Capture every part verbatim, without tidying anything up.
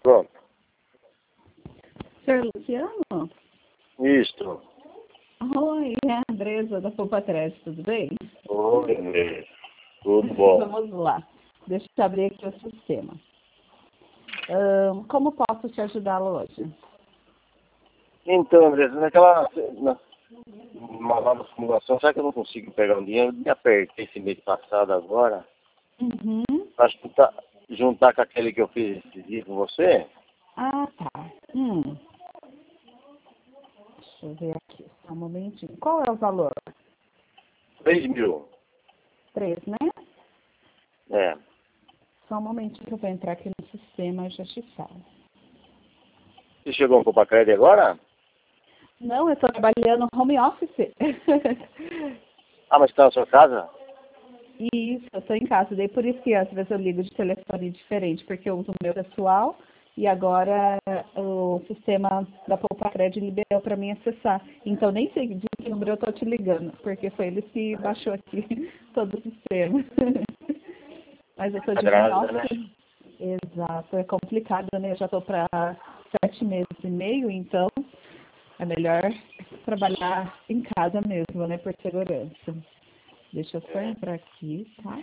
Pronto. senhor Luciano? Isto. Oi, é a Andresa da Poupa Crédito, tudo bem? Oi, André. Tudo bom. Vamos lá. Deixa eu abrir aqui o sistema. Ahn, como posso te ajudá-lo hoje? Então, André, naquela na, uma nova simulação, será que eu não consigo pegar um dinheiro? Eu me apertei esse mês passado agora. Uhum. Para juntar, juntar com aquele que eu fiz esse dia com você. Ah, tá. Hum. Deixa eu ver aqui, só um momentinho. Qual é o valor? três mil. Três, né? É. Só um momentinho que eu vou entrar aqui no sistema e já te falo. Você chegou no Poupa Crédito agora? Não, eu estou trabalhando home office. Ah, mas está na sua casa? Isso, eu estou em casa. Daí por isso que às vezes eu ligo de telefone diferente, porque eu uso o meu pessoal e agora o sistema da Poupa Crédito liberou para mim acessar. Então nem sei de que número eu estou te ligando, porque foi ele que baixou aqui todo o sistema. Mas eu estou Tá de home grávida, né? office. Exato, é complicado, né? Eu já estou para sete meses e meio, então é melhor trabalhar em casa mesmo, né? Por segurança. Deixa eu só entrar aqui, tá?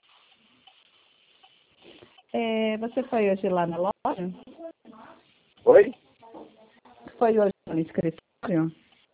É, você foi hoje lá na loja? Oi? Foi hoje no escritório?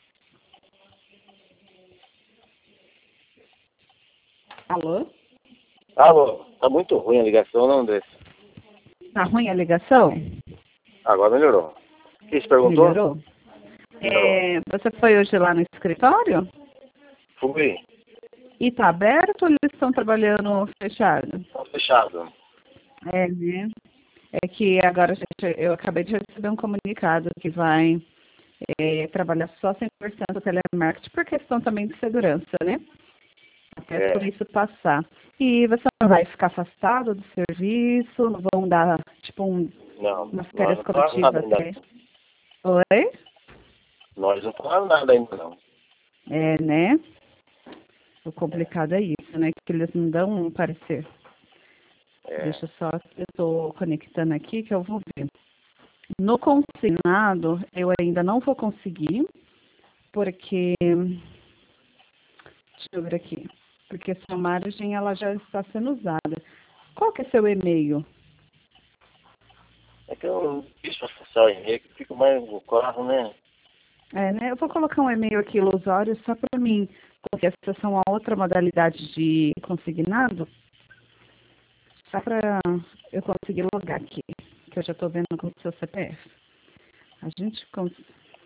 Alô? Alô, tá muito ruim a ligação, não, André? Tá ruim a ligação? Agora melhorou. O que você perguntou? Melhorou? Melhorou. É, você foi hoje lá no escritório? Fui. E tá aberto ou eles estão trabalhando fechado? Tá fechado. É, né? É que agora, gente, eu acabei de receber um comunicado que vai é, trabalhar só cem por cento telemarketing por questão também de segurança, né? Até É. por isso passar. E você não vai ficar afastado do serviço? Não vão dar, tipo, um, Não, umas nós férias não falamos nada coletivas, ainda. né? Oi? Nós não falamos nada ainda, não. É, né? O complicado é isso, né? Que eles não dão um parecer. É. Deixa eu só, eu estou conectando aqui que eu vou ver. No consignado, eu ainda não vou conseguir, porque, deixa eu ver aqui, porque essa margem ela já está sendo usada. Qual que é seu e-mail? É que eu fiz pra acessar o e-mail que fica mais no carro, né? É, né? Eu vou colocar um e-mail aqui ilusório só para mim, porque essa é uma outra modalidade de consignado, só para eu conseguir logar aqui, que eu já estou vendo com o seu C P F. A gente consegue.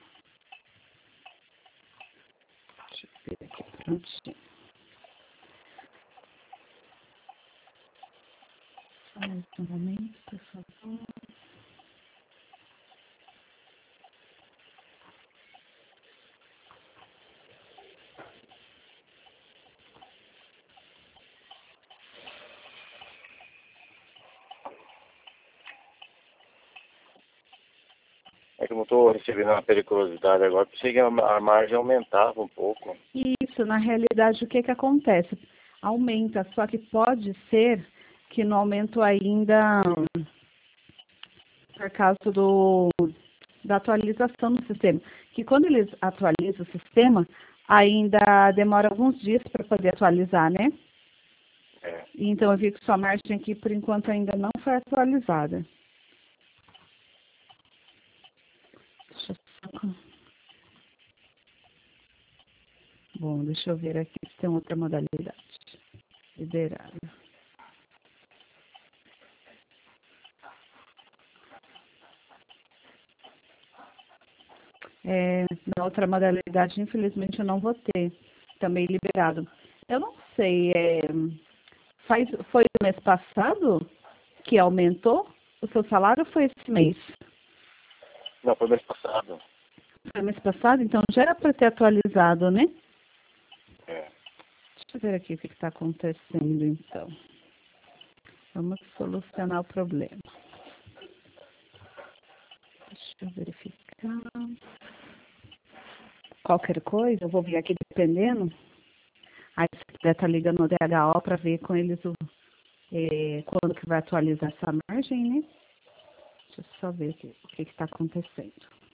Deixa eu ver aqui, prontinho. Só mais um momento, por favor. É que eu não estou recebendo uma periculosidade agora, pensei que a a margem aumentava um pouco. Isso, na realidade, o que que acontece? Aumenta, só que pode ser que no aumento ainda por causa do, da atualização do sistema. Que quando eles atualizam o sistema, ainda demora alguns dias para poder atualizar, né? É. Então eu vi que sua margem aqui, por enquanto, ainda não foi atualizada. Deixa eu só... Bom, deixa eu ver aqui se tem outra modalidade. Liberada. É, na outra modalidade, infelizmente, eu não vou ter também liberado. Eu não sei, é, faz, foi o mês passado que aumentou o seu salário ou foi esse mês? Não, foi mês passado. Foi mês passado, então já era para ter atualizado, né? É. Deixa eu ver aqui o que está acontecendo, então. Vamos solucionar o problema. Deixa eu verificar. Qualquer coisa, eu vou vir aqui dependendo. Aí se quiser estar ligando no D H O para ver com eles o, é, quando que vai atualizar essa margem, né? Deixa eu só ver aqui, o que está acontecendo.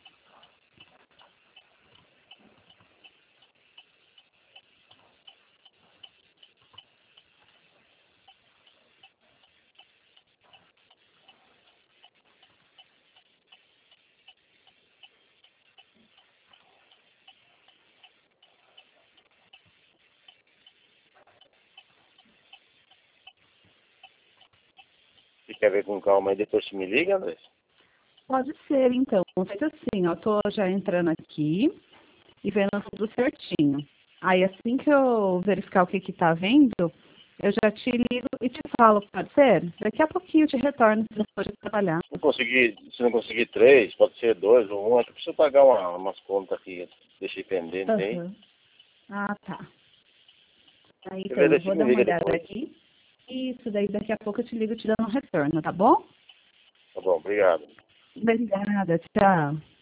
Você quer ver com calma e depois você me liga, André? Pode ser, então. Faz assim, ó, tô já entrando aqui e vendo tudo certinho. Aí, assim que eu verificar o que que tá vendo, eu já te ligo e te falo, pode ser? Daqui a pouquinho eu te retorno se não for trabalhar. Se não conseguir, se não conseguir três, pode ser dois ou um, é que eu preciso pagar uma, umas contas aqui, deixei pendente aí. Uhum. Ah, tá. Aí, Você então, vê, eu daí você vou me dar uma liga olhada depois. aqui. Isso, daí daqui a pouco eu te ligo te dando um retorno, tá bom? Tá bom, obrigado. Obrigada, tchau.